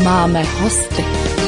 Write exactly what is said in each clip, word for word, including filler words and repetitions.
Máme hosty.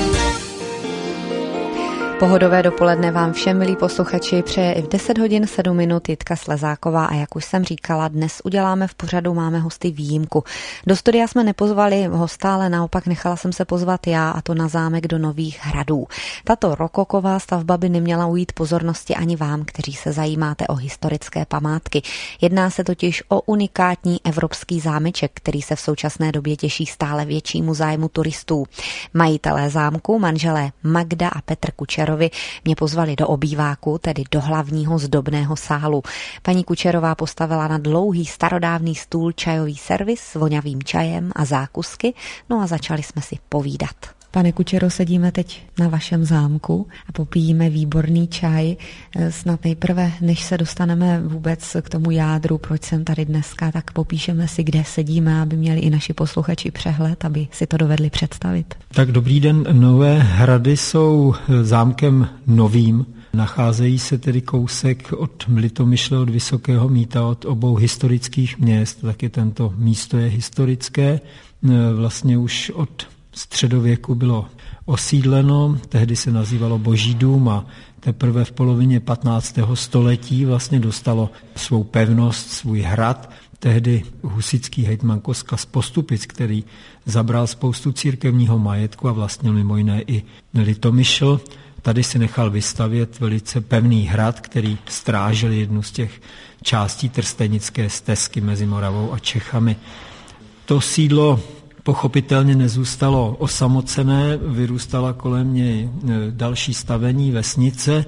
Pohodové dopoledne vám všem, milí posluchači, přeje i v deset hodin sedm minut Jitka Slezáková a jak už jsem říkala, dnes uděláme v pořadu Máme hosty výjimku. Do studia jsme nepozvali hosta, ale naopak nechala jsem se pozvat já, a to na zámek do Nových Hradů. Tato rokoková stavba by neměla ujít pozornosti ani vám, kteří se zajímáte o historické památky. Jedná se totiž o unikátní evropský zámeček, který se v současné době těší stále většímu zájmu turistů. Majitelé zámku, manželé Magda a Petr Kučerovi, mě pozvali do obýváku, tedy do hlavního zdobného sálu. Paní Kučerová postavila na dlouhý starodávný stůl čajový servis s voňavým čajem a zákusky, no a začali jsme si povídat. Pane Kučero, sedíme teď na vašem zámku a popíjíme výborný čaj. Snad nejprve, než se dostaneme vůbec k tomu jádru, proč jsem tady dneska, tak popíšeme si, kde sedíme, aby měli i naši posluchači přehled, aby si to dovedli představit. Tak dobrý den. Nové Hrady jsou zámkem novým. Nacházejí se tedy kousek od Litomyšle, od Vysokého Mýta, od obou historických měst. Taky tento místo je historické. Vlastně už od středověku bylo osídleno, tehdy se nazývalo Boží dům a teprve v polovině patnáctého století vlastně dostalo svou pevnost, svůj hrad. Tehdy husitský hejtman Koska z Postupic, který zabral spoustu církevního majetku a vlastnil mimo jiné i Litomyšl, tady si nechal vystavět velice pevný hrad, který strážil jednu z těch částí trstenické stezky mezi Moravou a Čechami. To sídlo pochopitelně nezůstalo osamocené, vyrůstala kolem něj další stavení, vesnice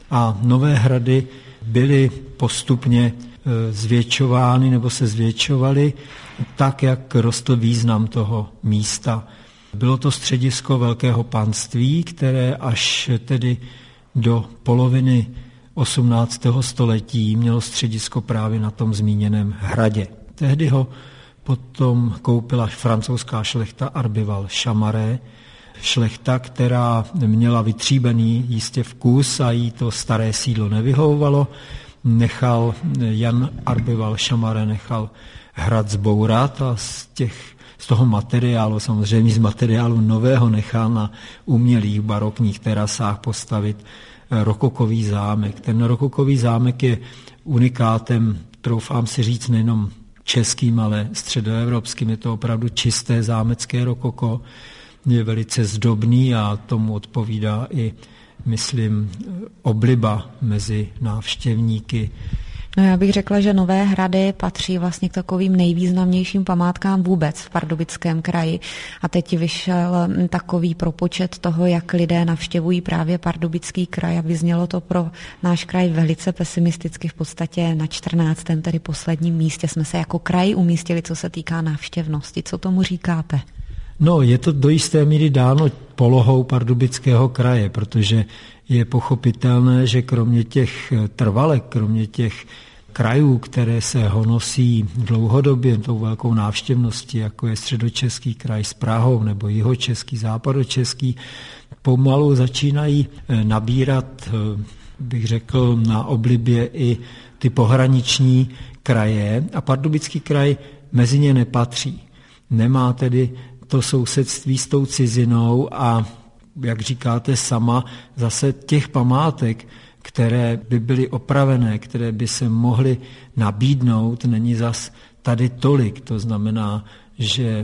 a Nové Hrady byly postupně zvětšovány nebo se zvětšovaly tak, jak rostl význam toho místa. Bylo to středisko velkého panství, které až tedy do poloviny osmnáctého století mělo středisko právě na tom zmíněném hradě. Tehdy ho potom koupila francouzská šlechta Arbival Chamaré, šlechta, která měla vytříbený jistě vkus a jí to staré sídlo nevyhovovalo. Nechal Jan Arbival Chamaré nechal hrad zbourat a z, těch, z toho materiálu, samozřejmě z materiálu nového, nechal na umělých barokních terasách postavit rokokový zámek. Ten rokokový zámek je unikátem, troufám si říct, nejenom českým, ale středoevropským. Je to opravdu čisté zámecké rokoko. Je velice zdobný a tomu odpovídá i, myslím, obliba mezi návštěvníky. No já bych řekla, že Nové Hrady patří vlastně k takovým nejvýznamnějším památkám vůbec v Pardubickém kraji. A teď vyšel takový propočet toho, jak lidé navštěvují právě Pardubický kraj a vyznělo to pro náš kraj velice pesimisticky. V podstatě na čtrnáctém tedy posledním místě jsme se jako kraj umístili, co se týká návštěvnosti. Co tomu říkáte? No, je to do jisté míry dáno polohou Pardubického kraje, protože je pochopitelné, že kromě těch trvalek, kromě těch krajů, které se honosí dlouhodobě tou velkou návštěvností, jako je Středočeský kraj s Prahou nebo Jihočeský, Západočeský, pomalu začínají nabírat, bych řekl, na oblibě i ty pohraniční kraje a Pardubický kraj mezi ně nepatří. Nemá tedy to sousedství s tou cizinou a, jak říkáte sama, zase těch památek, které by byly opravené, které by se mohly nabídnout, není zas tady tolik. To znamená, že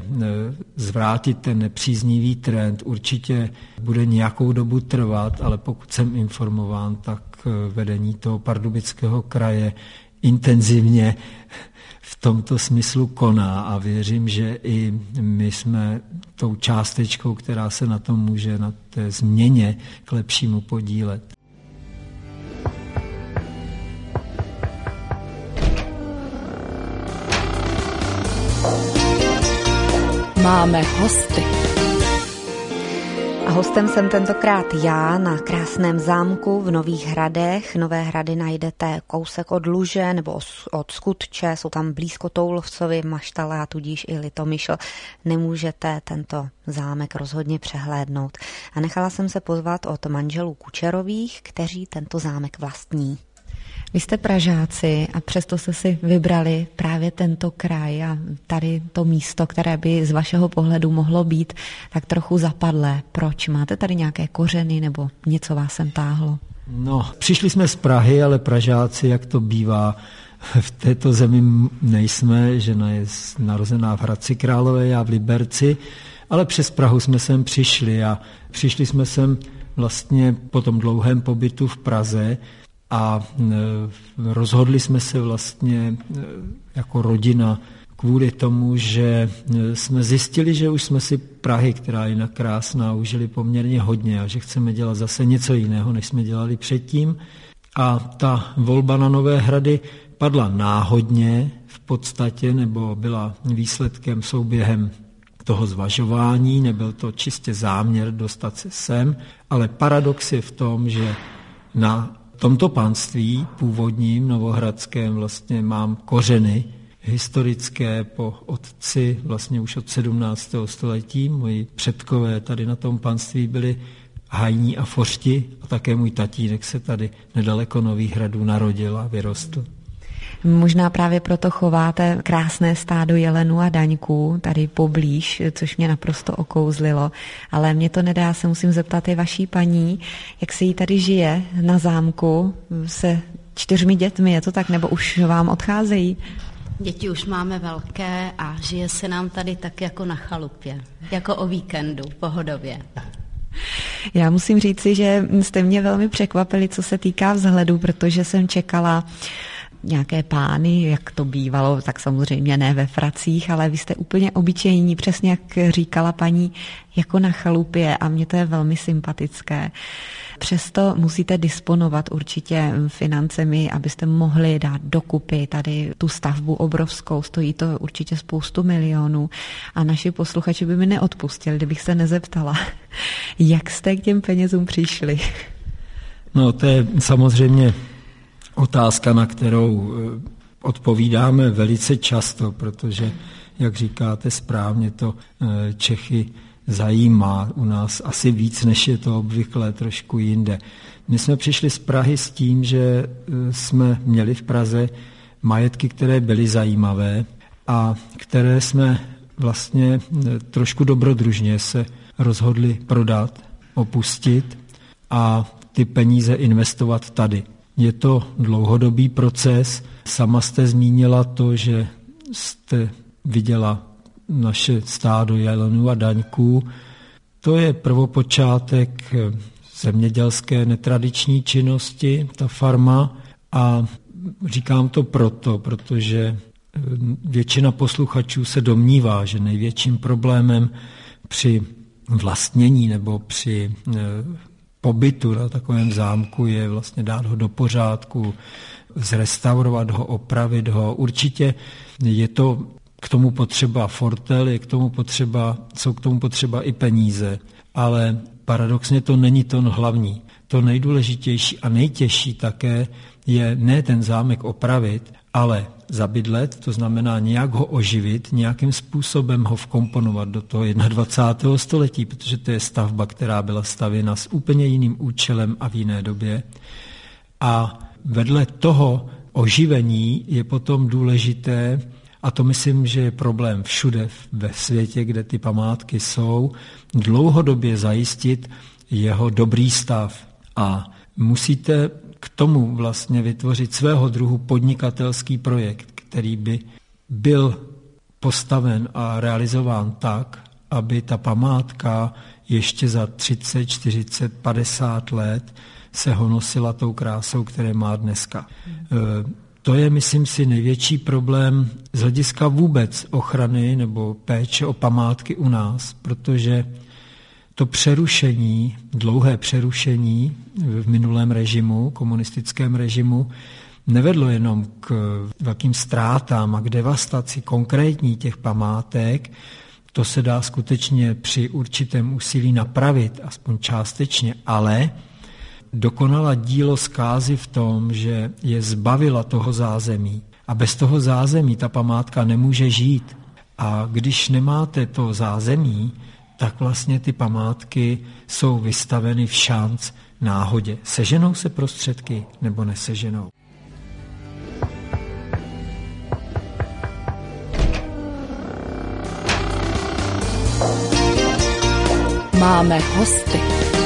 zvrátit ten nepříznivý trend určitě bude nějakou dobu trvat, ale pokud jsem informován, tak vedení toho Pardubického kraje intenzivně v tomto smyslu koná a věřím, že i my jsme tou částečkou, která se na tom může, na té změně k lepšímu podílet. Máme hosty. A hostem jsem tentokrát já na krásném zámku v Nových Hradech. Nové Hrady najdete kousek od Luže nebo od Skutče, jsou tam blízko Toulovcovi, Maštale a tudíž i Litomyšl. Nemůžete tento zámek rozhodně přehlédnout. A nechala jsem se pozvat od manželů Kučerových, kteří tento zámek vlastní. Vy jste Pražáci a přesto jste si vybrali právě tento kraj a tady to místo, které by z vašeho pohledu mohlo být tak trochu zapadlé. Proč? Máte tady nějaké kořeny nebo něco vás sem táhlo? No, přišli jsme z Prahy, ale Pražáci, jak to bývá, v této zemi nejsme. Žena je narozená v Hradci Králové, já v Liberci, ale přes Prahu jsme sem přišli a přišli jsme sem vlastně po tom dlouhém pobytu v Praze a rozhodli jsme se vlastně jako rodina kvůli tomu, že jsme zjistili, že už jsme si Prahy, která je jinak krásná, užili poměrně hodně a že chceme dělat zase něco jiného, než jsme dělali předtím. A ta volba na Nové Hrady padla náhodně v podstatě, nebo byla výsledkem, souběhem toho zvažování, nebyl to čistě záměr dostat se sem, ale paradox je v tom, že na tomto panství původním novohradském vlastně mám kořeny historické po otci, vlastně už od sedmnáctého století. Moji předkové tady na tom panství byli hajní a fořti a také můj tatínek se tady nedaleko Nových Hradů narodil a vyrostl. Možná právě proto chováte krásné stádo jelenů a daňků tady poblíž, což mě naprosto okouzlilo. Ale mě to nedá, se musím zeptat i vaší paní, jak se jí tady žije na zámku se čtyřmi dětmi, je to tak, nebo už vám odcházejí? Děti už máme velké a žije se nám tady tak jako na chalupě, jako o víkendu, pohodově. Já musím říci, že jste mě velmi překvapili, co se týká vzhledu, protože jsem čekala nějaké pány, jak to bývalo, tak samozřejmě ne ve fracích, ale vy jste úplně obyčejní, přesně jak říkala paní, jako na chalupě a mně to je velmi sympatické. Přesto musíte disponovat určitě financemi, abyste mohli dát dokupy tady tu stavbu obrovskou, stojí to určitě spoustu milionů a naši posluchači by mi neodpustili, kdybych se nezeptala, jak jste k těm penězům přišli. No to je samozřejmě otázka, na kterou odpovídáme velice často, protože, jak říkáte správně, to Čechy zajímá u nás asi víc, než je to obvykle trošku jinde. My jsme přišli z Prahy s tím, že jsme měli v Praze majetky, které byly zajímavé a které jsme vlastně trošku dobrodružně se rozhodli prodat, opustit a ty peníze investovat tady. Je to dlouhodobý proces. Sama jste zmínila to, že jste viděla naše stádo jelenů a daňků. To je prvopočátek zemědělské netradiční činnosti, ta farma. A říkám to proto, protože většina posluchačů se domnívá, že největším problémem při vlastnění nebo při pobytu na takovém zámku je vlastně dát ho do pořádku, zrestaurovat ho, opravit ho. Určitě je to k tomu potřeba fortel, je k tomu potřeba, jsou k tomu potřeba i peníze, ale paradoxně to není to hlavní. To nejdůležitější a nejtěžší také je ne ten zámek opravit, ale zabydlet, to znamená nějak ho oživit, nějakým způsobem ho vkomponovat do toho dvacátého prvního století, protože to je stavba, která byla stavěna s úplně jiným účelem a v jiné době. A vedle toho oživení je potom důležité, a to myslím, že je problém všude ve světě, kde ty památky jsou, dlouhodobě zajistit jeho dobrý stav. A musíte k tomu vlastně vytvořit svého druhu podnikatelský projekt, který by byl postaven a realizován tak, aby ta památka ještě za třicet, čtyřicet, padesát let se honosila tou krásou, které má dneska. To je, myslím si, největší problém z hlediska vůbec ochrany nebo péče o památky u nás, protože to přerušení, dlouhé přerušení v minulém režimu, komunistickém režimu, nevedlo jenom k velkým ztrátám a k devastaci konkrétní těch památek. To se dá skutečně při určitém úsilí napravit, aspoň částečně, ale dokonala dílo zkázy v tom, že je zbavila toho zázemí. A bez toho zázemí ta památka nemůže žít. A když nemáte to zázemí, tak vlastně ty památky jsou vystaveny v šanc náhodě. Seženou se prostředky nebo neseženou? Máme hosty.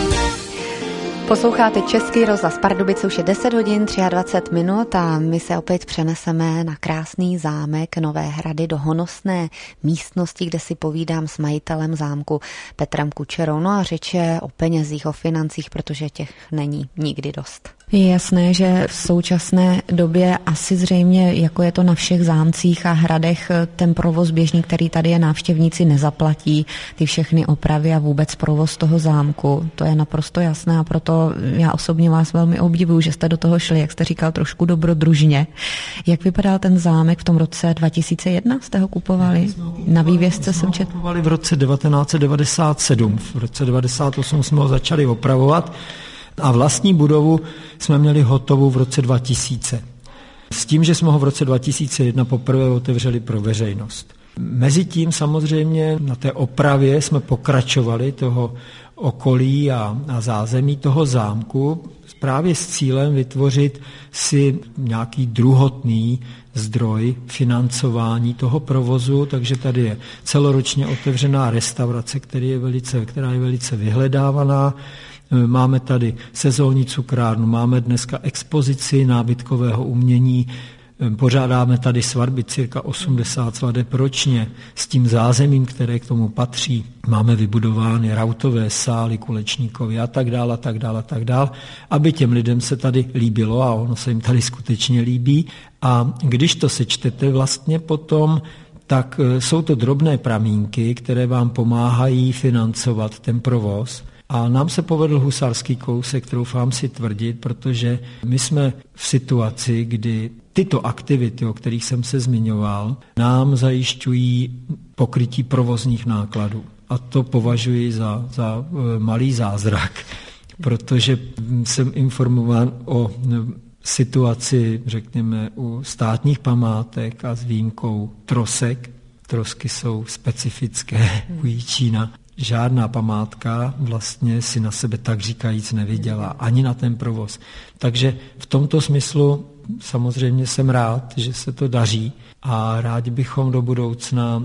Posloucháte Český rozhlas Pardubice, už je deset hodin dvacet tři minut a my se opět přeneseme na krásný zámek Nové Hrady do honosné místnosti, kde si povídám s majitelem zámku Petrem Kučerou. No a řeč je o penězích, o financích, protože těch není nikdy dost. Je jasné, že v současné době asi zřejmě, jako je to na všech zámcích a hradech, ten provoz běžný, který tady je, návštěvníci nezaplatí, ty všechny opravy a vůbec provoz toho zámku. To je naprosto jasné a proto já osobně vás velmi obdivuju, že jste do toho šli, jak jste říkal, trošku dobrodružně. Jak vypadal ten zámek v tom roce dva tisíce jedna? Jste ho kupovali? Na vývězce jsem četl. Kupovali v roce devatenáct set devadesát sedm. V roce devadesát osm jsme ho začali opravovat. A vlastní budovu jsme měli hotovou v roce dva tisíce. S tím, že jsme ho v roce dva tisíce jedna poprvé otevřeli pro veřejnost. Mezitím samozřejmě na té opravě jsme pokračovali toho okolí a, a zázemí toho zámku právě s cílem vytvořit si nějaký druhotný zdroj financování toho provozu, takže tady je celoročně otevřená restaurace, která je velice, která je velice vyhledávaná. Máme tady sezónní cukrárnu, máme dneska expozici nábytkového umění, pořádáme tady svatby, cirka osmdesát svateb ročně s tím zázemím, které k tomu patří. Máme vybudovány rautové sály, kulečníkovy a tak dále, a tak dále, a tak dále, aby těm lidem se tady líbilo a ono se jim tady skutečně líbí. A když to sečtete vlastně potom, tak jsou to drobné pramínky, které vám pomáhají financovat ten provoz. A nám se povedl husarský kousek, troufám si tvrdit, protože my jsme v situaci, kdy tyto aktivity, o kterých jsem se zmiňoval, nám zajišťují pokrytí provozních nákladů. A to považuji za, za malý zázrak, protože jsem informován o situaci, řekněme, u státních památek a s výjimkou trosek. Trosky jsou specifické u Jičína. Žádná památka vlastně si na sebe tak říkajíc nevydělá, ani na ten provoz. Takže v tomto smyslu samozřejmě jsem rád, že se to daří a rádi bychom do budoucna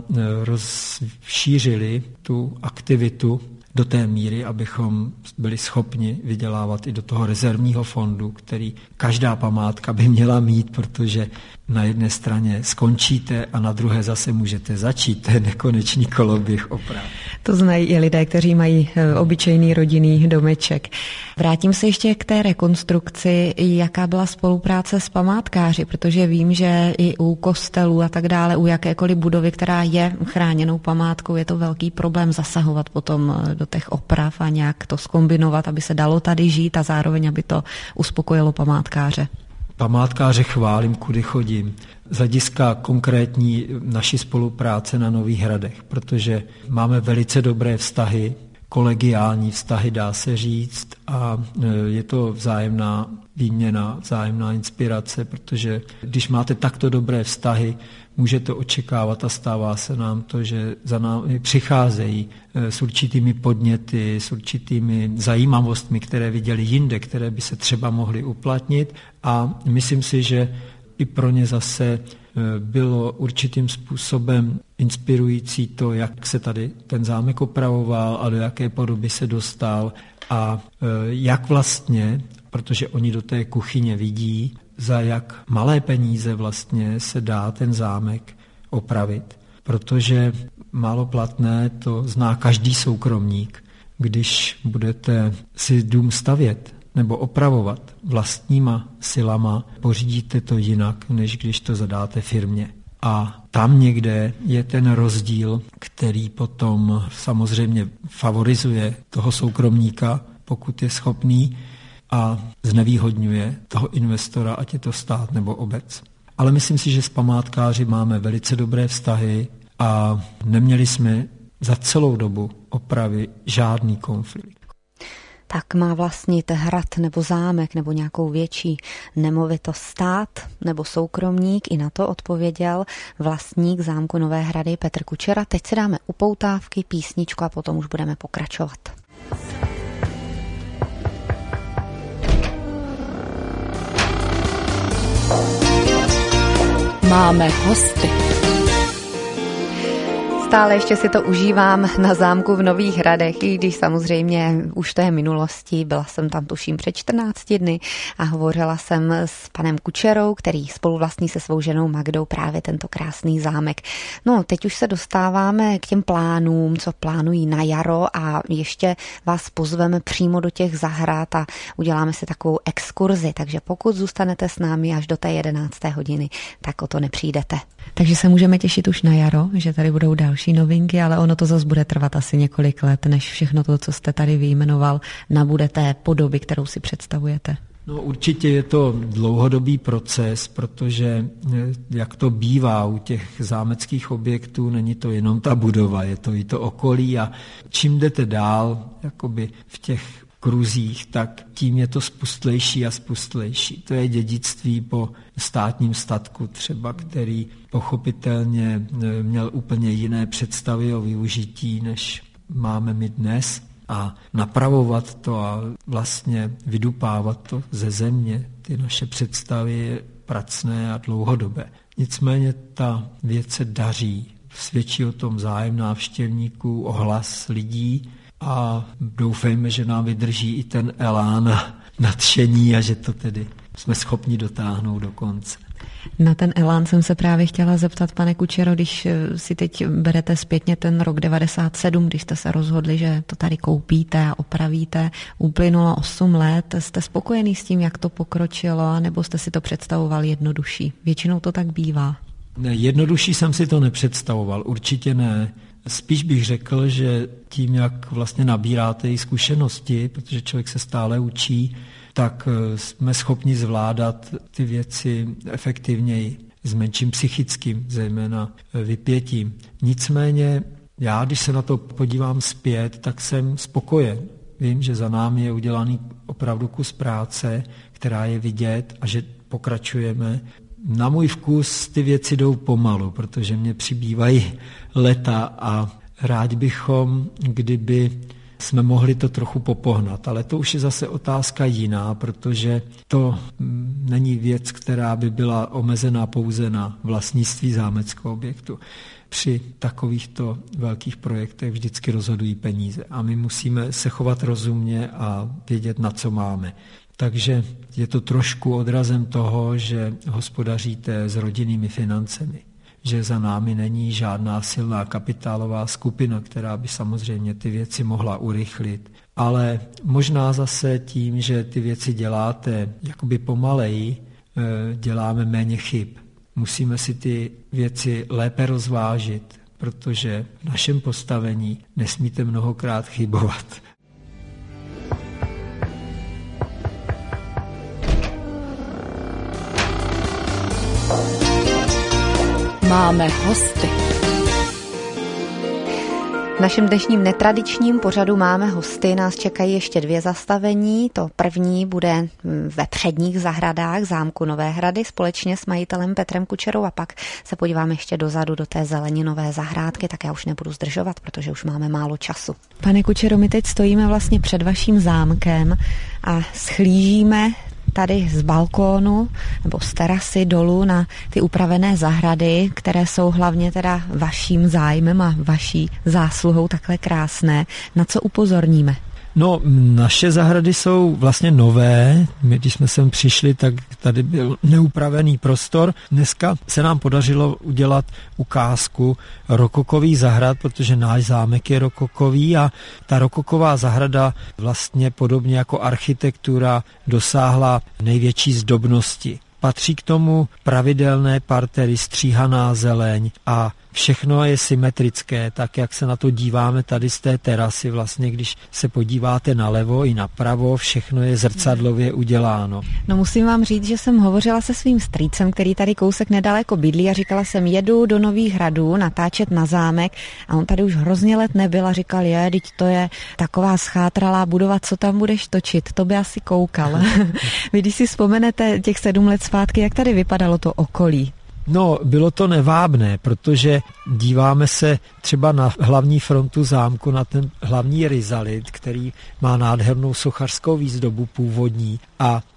rozšířili tu aktivitu do té míry, abychom byli schopni vydělávat i do toho rezervního fondu, který každá památka by měla mít, protože na jedné straně skončíte a na druhé zase můžete začít. To je nekonečný koloběh oprav. To znají i lidé, kteří mají obyčejný rodinný domeček. Vrátím se ještě k té rekonstrukci. Jaká byla spolupráce s památkáři? Protože vím, že i u kostelů a tak dále, u jakékoliv budovy, která je chráněnou památkou, je to velký problém zasahovat potom do těch oprav a nějak to zkombinovat, aby se dalo tady žít a zároveň, aby to uspokojilo památkáře. Památkáře chválím, kudy chodím. Z hlediska konkrétní naší spolupráce na Nových Hradech, protože máme velice dobré vztahy, kolegiální vztahy, dá se říct, a je to vzájemná výměna, vzájemná inspirace, protože když máte takto dobré vztahy, můžete očekávat a stává se nám to, že za námi přicházejí s určitými podněty, s určitými zajímavostmi, které viděli jinde, které by se třeba mohly uplatnit a myslím si, že i pro ně zase bylo určitým způsobem inspirující to, jak se tady ten zámek opravoval a do jaké podoby se dostal a jak vlastně, protože oni do té kuchyně vidí, za jak malé peníze vlastně se dá ten zámek opravit. Protože málo platné to zná každý soukromník. Když budete si dům stavět nebo opravovat vlastníma silama, pořídíte to jinak, než když to zadáte firmě. A tam někde je ten rozdíl, který potom samozřejmě favorizuje toho soukromníka, pokud je schopný, a znevýhodňuje toho investora, ať je to stát nebo obec. Ale myslím si, že s památkáři máme velice dobré vztahy a neměli jsme za celou dobu opravy žádný konflikt. Tak má vlastnit hrad nebo zámek nebo nějakou větší nemovitost stát nebo soukromník? I na to odpověděl vlastník zámku Nové Hrady Petr Kučera. Teď si dáme upoutávky, písničku a potom už budeme pokračovat. Máme hosty. Stále ještě si to užívám na zámku v Nových Hradech, i když samozřejmě už to je minulostí. Byla jsem tam tuším před čtrnácti dny a hovořila jsem s panem Kučerou, který spoluvlastní se svou ženou Magdou právě tento krásný zámek. No, teď už se dostáváme k těm plánům, co plánují na jaro a ještě vás pozveme přímo do těch zahrad a uděláme si takovou exkurzi, takže pokud zůstanete s námi až do té jedenácté hodiny, tak o to nepřijdete. Takže se můžeme těšit už na jaro, že tady budou další novinky, ale ono to zase bude trvat asi několik let, než všechno to, co jste tady vyjmenoval, nabude té podoby, kterou si představujete. No určitě je to dlouhodobý proces, protože jak to bývá u těch zámeckých objektů, není to jenom ta budova, je to i to okolí a čím jdete dál jakoby v těch kruzích, tak tím je to spustlejší a spustlejší. To je dědictví po státním statku třeba, který pochopitelně měl úplně jiné představy o využití, než máme my dnes. A napravovat to a vlastně vydupávat to ze země, ty naše představy je pracné a dlouhodobé. Nicméně ta věc se daří. Svědčí o tom zájem návštěvníků, ohlas lidí a doufejme, že nám vydrží i ten elán a nadšení a že to tedy jsme schopni dotáhnout do konce. Na ten elán jsem se právě chtěla zeptat, pane Kučero, když si teď berete zpětně ten rok devadesát sedm, když jste se rozhodli, že to tady koupíte a opravíte, uplynulo osm let, jste spokojený s tím, jak to pokročilo, nebo jste si to představoval jednodušší? Většinou to tak bývá. Ne, jednodušší jsem si to nepředstavoval, určitě ne. Spíš bych řekl, že tím, jak vlastně nabíráte i zkušenosti, protože člověk se stále učí, tak jsme schopni zvládat ty věci efektivněji, s menším psychickým, zejména vypětím. Nicméně já, když se na to podívám zpět, tak jsem spokojen. Vím, že za námi je udělaný opravdu kus práce, která je vidět a že pokračujeme. Na můj vkus ty věci jdou pomalu, protože mě přibývají leta a rád bychom, kdyby jsme mohli to trochu popohnat, ale to už je zase otázka jiná, protože to není věc, která by byla omezená pouze na vlastnictví zámeckého objektu. Při takovýchto velkých projektech vždycky rozhodují peníze a my musíme se chovat rozumně a vědět, na co máme. Takže je to trošku odrazem toho, že hospodaříte s rodinnými financemi, že za námi není žádná silná kapitálová skupina, která by samozřejmě ty věci mohla urychlit. Ale možná zase tím, že ty věci děláte jakoby pomaleji, děláme méně chyb. Musíme si ty věci lépe rozvážit, protože v našem postavení nesmíte mnohokrát chybovat. Máme hosty. V našem dnešním netradičním pořadu máme hosty, nás čekají ještě dvě zastavení. To první bude ve předních zahradách zámku Nové Hrady společně s majitelem Petrem Kučerou a pak se podíváme ještě dozadu do té zeleninové zahrádky, tak já už nebudu zdržovat, protože už máme málo času. Pane Kučero, my teď stojíme vlastně před vaším zámkem a schlížíme tady z balkónu nebo z terasy dolů na ty upravené zahrady, které jsou hlavně teda vaším zájmem a vaší zásluhou takhle krásné. Na co upozorníme? No, naše zahrady jsou vlastně nové. My, když jsme sem přišli, tak tady byl neupravený prostor. Dneska se nám podařilo udělat ukázku rokokových zahrad, protože náš zámek je rokokový a ta rokoková zahrada vlastně podobně jako architektura dosáhla největší zdobnosti. Patří k tomu pravidelné partery, stříhaná zeleň a všechno je symetrické, tak jak se na to díváme tady z té terasy. Vlastně, když se podíváte nalevo i napravo, všechno je zrcadlově uděláno. No musím vám říct, že jsem hovořila se svým strýcem, který tady kousek nedaleko bydlí a říkala jsem, jedu do Nových Hradů natáčet na zámek a on tady už hrozně let nebyl a říkal, je, teď to je taková schátralá budova, co tam budeš točit, to by asi koukal. Vy když si vzpomenete těch sedm let zpátky, jak tady vypadalo to okolí? No, bylo to nevábné, protože díváme se třeba na hlavní frontu zámku, na ten hlavní rizalit, který má nádhernou sochařskou výzdobu původní a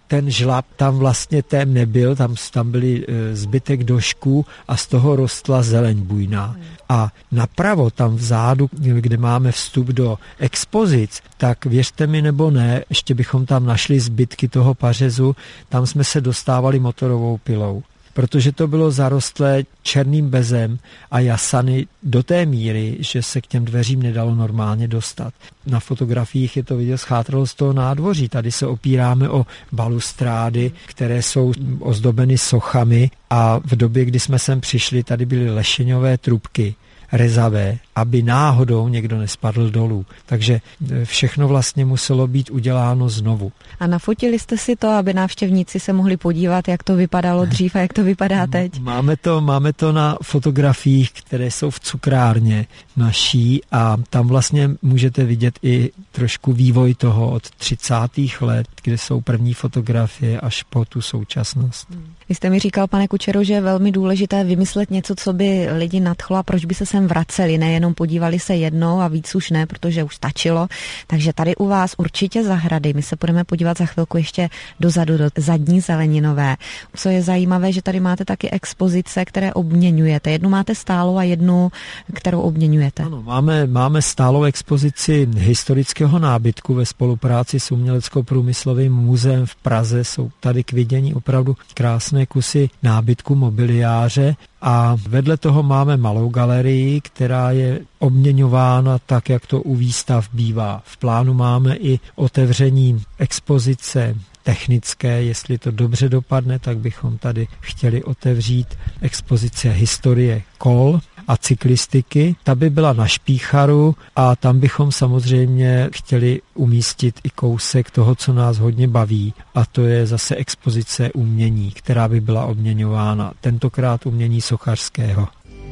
ten žlab tam vlastně tém nebyl, tam, tam byly zbytek došků a z toho rostla zeleň bujná. A napravo tam vzadu, kde máme vstup do expozic, tak věřte mi nebo ne, ještě bychom tam našli zbytky toho pařezu, tam jsme se dostávali motorovou pilou. Protože to bylo zarostlé černým bezem a jasany do té míry, že se k těm dveřím nedalo normálně dostat. Na fotografiích je to vidět, schátralo z toho nádvoří. Tady se opíráme o balustrády, které jsou ozdobeny sochami a v době, kdy jsme sem přišli, tady byly lešeňové trubky, rezavé, aby náhodou někdo nespadl dolů. Takže všechno vlastně muselo být uděláno znovu. A nafotili jste si to, aby návštěvníci se mohli podívat, jak to vypadalo dřív a jak to vypadá teď? Máme to, máme to na fotografiích, které jsou v cukrárně naší a tam vlastně můžete vidět i trošku vývoj toho od třicátých let, kde jsou první fotografie až po tu současnost. Vy jste mi říkal, pane Kučero, že je velmi důležité vymyslet něco, co by lidi nadchlo a proč by se sem vraceli, nejenom podívali se jednou a víc už ne, protože už stačilo. Takže tady u vás určitě zahrady. My se budeme podívat za chvilku ještě dozadu, do zadní zeleninové. Co je zajímavé, že tady máte taky expozice, které obměňujete. Jednu máte stálou a jednu, kterou obměňujete. Ano, máme, máme stálou expozici historického nábytku ve spolupráci s Umělecko-průmyslovým muzeem v Praze. Jsou tady k vidění opravdu krásné kusy nábytku, mobiliáře a vedle toho máme malou galerii, která je obměňována tak, jak to u výstav bývá. V plánu máme i otevření expozice technické, jestli to dobře dopadne, tak bychom tady chtěli otevřít expozice historie kol a cyklistiky. Ta by byla na Špícharu a tam bychom samozřejmě chtěli umístit i kousek toho, co nás hodně baví, a to je zase expozice umění, která by byla obměňována, tentokrát umění sochařského.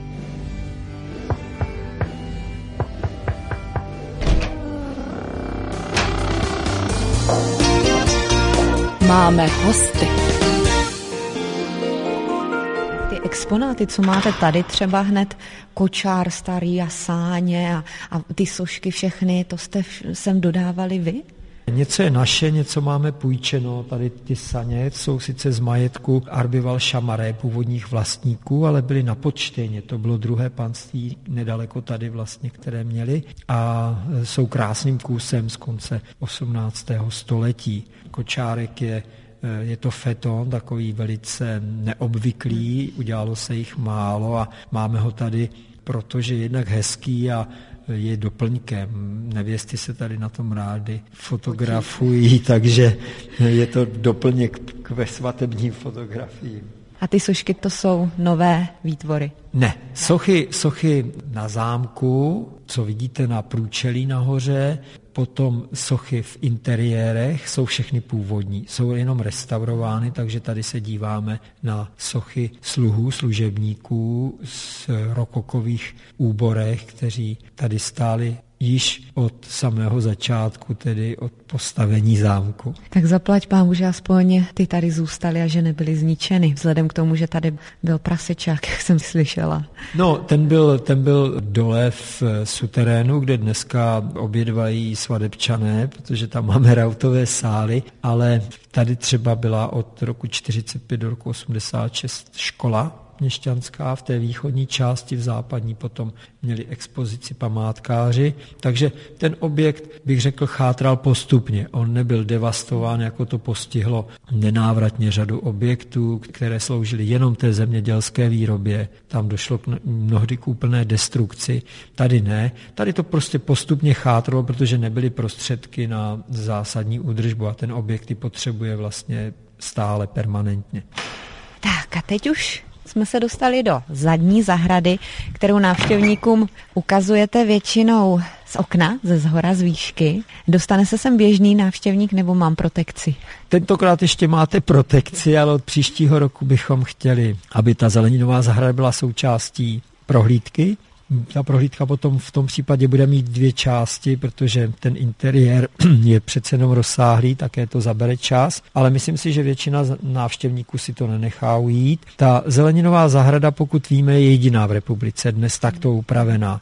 Máme hosty. Ty exponáty, co máte tady, třeba hned kočár starý a sáně a, a ty sošky všechny, to jste sem dodávali vy? Něco je naše, něco máme půjčeno. Tady ty saně jsou sice z majetku Arbival Šamaré, původních vlastníků, ale byly na Podštejně. To bylo druhé panství nedaleko tady vlastně, které měli a jsou krásným kusem z konce osmnáctého století. Kočárek je Je to feton, takový velice neobvyklý, udělalo se jich málo a máme ho tady, protože je jednak hezký a je doplňkem. Nevěsty se tady na tom rády fotografují, takže je to doplněk k svatebním fotografiím. A ty sošky, to jsou nové výtvory? Ne, sochy, sochy na zámku, co vidíte na průčelí nahoře, potom sochy v interiérech jsou všechny původní, jsou jenom restaurovány, takže tady se díváme na sochy sluhů, služebníků z rokokových úborech, kteří tady stáli již od samého začátku, tedy od postavení zámku. Tak zaplať pámu, že aspoň ty tady zůstaly a že nebyly zničeny, vzhledem k tomu, že tady byl prasečák, jak jsem slyšela. No, ten byl, ten byl dole v suterénu, kde dneska obědvají svadebčané, protože tam máme rautové sály, ale tady třeba byla od roku čtyřicet pět do roku osmdesát šest škola měšťanská v té východní části, v západní potom měli expozici památkáři, takže ten objekt, bych řekl, chátral postupně. On nebyl devastován, jako to postihlo nenávratně řadu objektů, které sloužily jenom té zemědělské výrobě. Tam došlo k mnohdy k úplné destrukci. Tady ne. Tady to prostě postupně chátralo, protože nebyly prostředky na zásadní údržbu a ten objekt potřebuje vlastně stále permanentně. Tak a teď už jsme se dostali do zadní zahrady, kterou návštěvníkům ukazujete většinou z okna, ze zhora, z výšky. Dostane se sem běžný návštěvník nebo mám protekci? Tentokrát ještě máte protekci, ale od příštího roku bychom chtěli, aby ta zeleninová zahrada byla součástí prohlídky. Ta prohlídka potom v tom případě bude mít dvě části, protože ten interiér je přece jenom rozsáhlý, také to zabere čas, ale myslím si, že většina návštěvníků si to nenechá ujít. Ta zeleninová zahrada, pokud víme, je jediná v republice dnes takto upravená.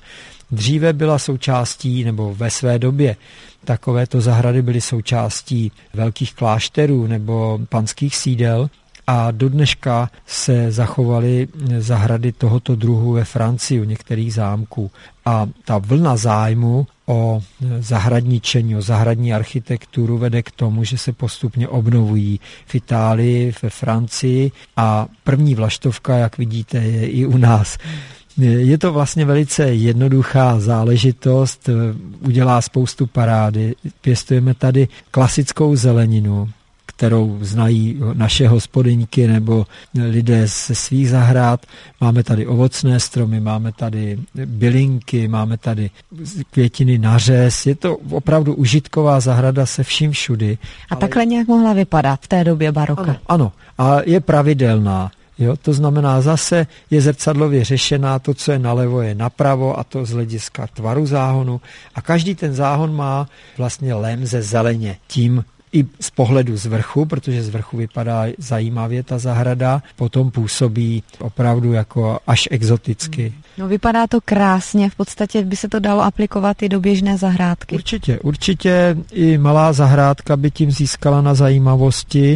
Dříve byla součástí, nebo ve své době, takovéto zahrady byly součástí velkých klášterů nebo panských sídel a do dneška se zachovaly zahrady tohoto druhu ve Francii u některých zámků. A ta vlna zájmu o zahradničení, o zahradní architekturu vede k tomu, že se postupně obnovují v Itálii, ve Francii a první vlaštovka, jak vidíte, je i u nás. Je to vlastně velice jednoduchá záležitost, udělá spoustu parády. Pěstujeme tady klasickou zeleninu, kterou znají naše hospodyňky nebo lidé ze svých zahrad. Máme tady ovocné stromy, máme tady bylinky, máme tady květiny na řez. Je to opravdu užitková zahrada se vším všudy. A takhle nějak mohla vypadat v té době baroka? Ano, ano. A je pravidelná. Jo, to znamená, zase je zrcadlově řešená, to, co je nalevo, je napravo a to z hlediska tvaru záhonu. A každý ten záhon má vlastně lem ze zeleně. Tím i z pohledu z vrchu, protože z vrchu vypadá zajímavě ta zahrada, potom působí opravdu jako až exoticky. No, vypadá to krásně, v podstatě by se to dalo aplikovat i do běžné zahrádky. Určitě, určitě i malá zahrádka by tím získala na zajímavosti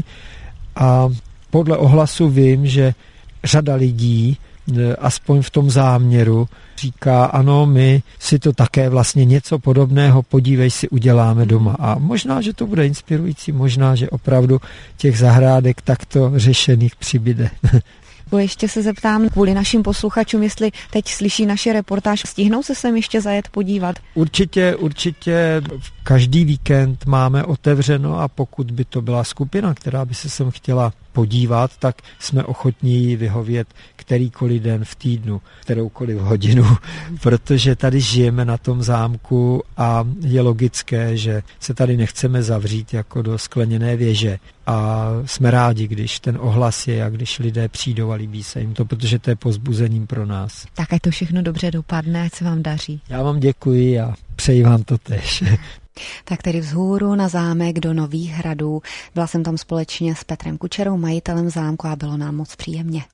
a podle ohlasu vím, že řada lidí, aspoň v tom záměru, říká, ano, my si to také vlastně něco podobného, podívej si, uděláme doma. A možná, že to bude inspirující, možná, že opravdu těch zahrádek takto řešených přibyde. Ještě se zeptám kvůli našim posluchačům, jestli teď slyší naše reportáž, stihnou se sem ještě zajet podívat? Určitě, určitě každý víkend máme otevřeno a pokud by to byla skupina, která by se sem chtěla podívat, tak jsme ochotní vyhovět kterýkoliv den v týdnu, kteroukoliv hodinu, protože tady žijeme na tom zámku a je logické, že se tady nechceme zavřít jako do skleněné věže a jsme rádi, když ten ohlas je a když lidé přijdou a líbí se jim to, protože to je povzbuzením pro nás. Tak ať to všechno dobře dopadne, ať se vám daří. Já vám děkuji a přeji vám to též. Tak tedy vzhůru na zámek do Nových Hradů. Byla jsem tam společně s Petrem Kučerou, majitelem zámku a bylo nám moc příjemně.